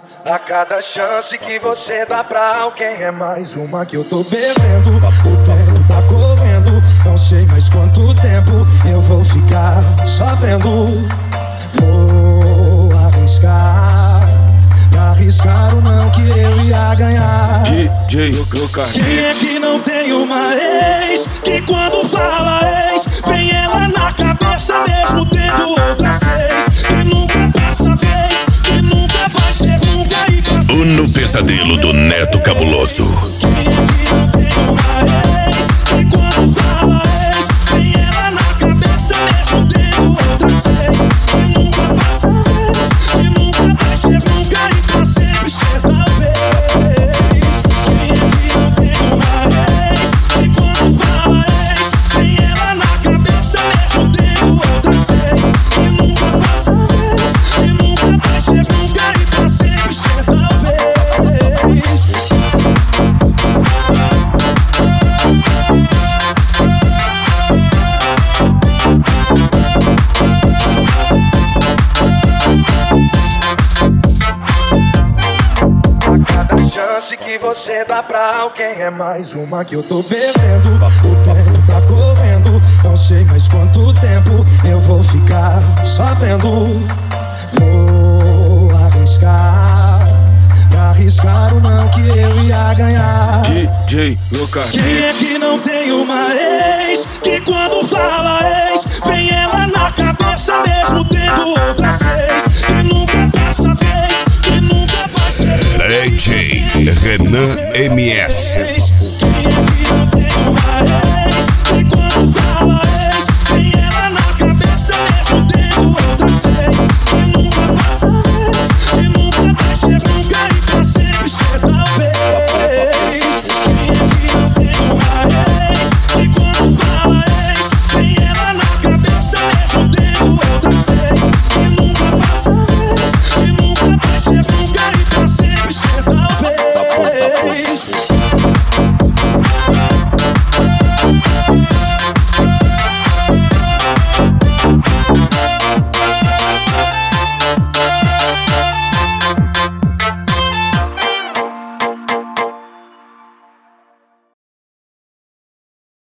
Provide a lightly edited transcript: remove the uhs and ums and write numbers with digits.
A cada chance que você dá pra alguém é mais uma que eu tô bebendo. O tempo tá correndo, não sei mais quanto tempo eu vou ficar só vendo. Vou arriscar, pra arriscar o não que eu ia ganhar. DJ Lucas. Quem é que não tem uma ex, que quando fala ex, vem ela na cabeça mesmo tendo outras seis, que nunca passa vez, que nunca vai ser nunca e faz. No pesadelo do Neto Cabuloso. Quem é que não tem uma ex, que quando fala ex, vem ela na cabeça mesmo tendo outras seis, que nunca passa vez, que nunca vai ser nunca e faz sempre ser talvez. Quem é que não tem uma ex, que quando fala ex, vem ela na cabeça mesmo tendo outras seis, que nunca passa vez, que nunca vai ser nunca e faz sempre ser talvez. Cada chance que você dá pra alguém é mais uma que eu tô bebendo. O tempo tá correndo, não sei mais quanto tempo eu vou ficar só vendo. Vou arriscar, pra arriscar o não que eu ia ganhar. DJ Lucas. Quem é que não tem uma ex, que quando fala ex, vem ela na cabeça mesmo tendo outras seis, que nunca passa vez, que nunca vai ser. DJ Renan MS. Quem é que